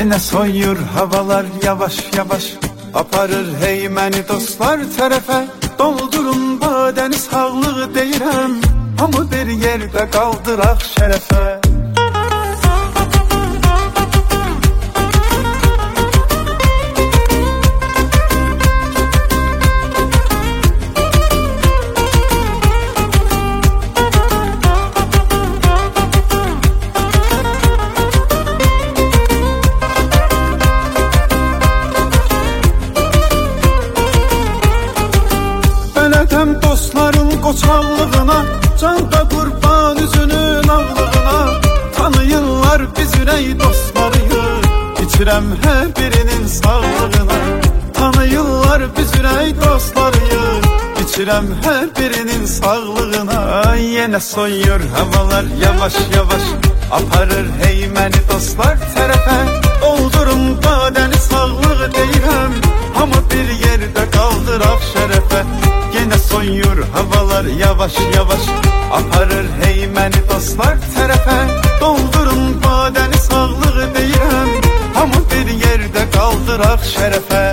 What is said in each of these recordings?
Yine soyur havalar yavaş yavaş, aparır hey məni dostlar tərəfə. Doldurun badəni sağlığı deyirəm, hamı bir yerdə qaldıraq şərəfə. Bələdəm dostların qoçaqlığına, canda qurban üzünün ağlığına. Tanıyırlar biz ürək dostlarıyıq, içirəm hər birinin sağlığına. Tanıyırlar biz ürək dostlarıyıq, içirəm hər birinin sağlığına. Ay, yenə soyur havalar yavaş yavaş, aparır hey məni dostlar tərəfə. Doldurun badəni sağlığı deyirəm, hamı bir yerdə qaldıraq şərəfə. Yine soyur havalar yavaş yavaş, aparır hey məni dostlar tərəfə. Doldurun badəni sağlığı deyirəm, hamı bir yerdə qaldıraq şərəfə.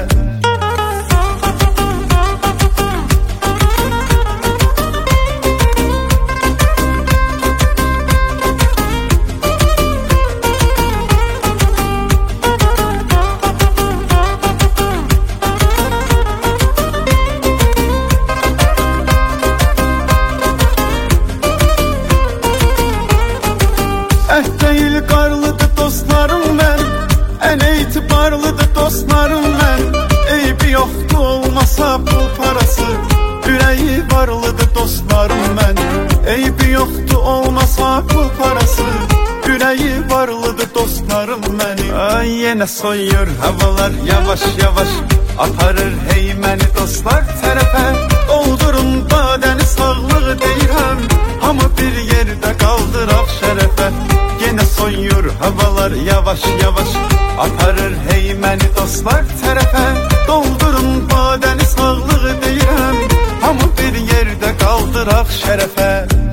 Değil qarlıdır dostlarım mən, ən etibarlıdır dostlarım mən. Eybi yoxdur olmasa pul parası, ürəyi varlıdır dostlarım mən. Eybi yoxdur olmasa pul parası, ürəyi varlıdır dostlarım mən. Ay, yenə soyur havalar yavaş yavaş, aparır hey məni dostlar tərəfə. Doldurun badəni sağlığı deyirəm, hamı bir yerdə qaldıraq şərəfə. Yine soyur havalar yavaş yavaş, aparır hey məni dostlar tərəfə. Doldurun badəni sağlığı deyirəm, hamı bir yerdə qaldıraq şərəfə.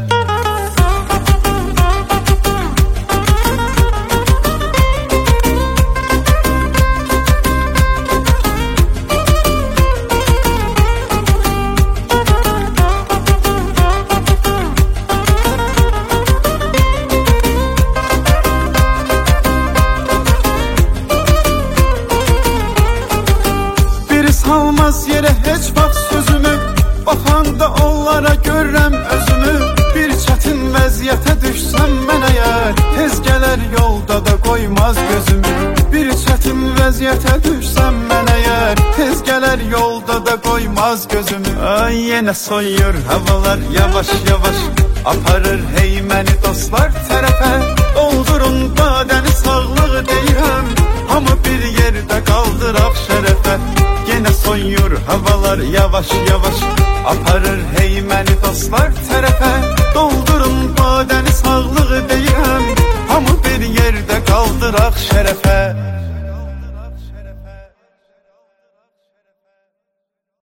Salmaz yere heç vaxt sözümü, baxanda onlara görürəm özümü. Bir çətin vəziyyətə düşsəm mən əgər, tez gələr yolda da qoymaz gözümü. Bir çətin vəziyyətə düşsəm mən əgər, tez gələr yolda da qoymaz gözümü. Ay, yenə soyur havalar yavaş yavaş, aparır hey məni dostlar tərəfə. Doldurun badəni sağlığı deyirəm, hamı bir yerdə qaldıraq şərəfə. Yine soyur havalar yavaş yavaş, aparır hey məni dostlar tərəfə. Doldurun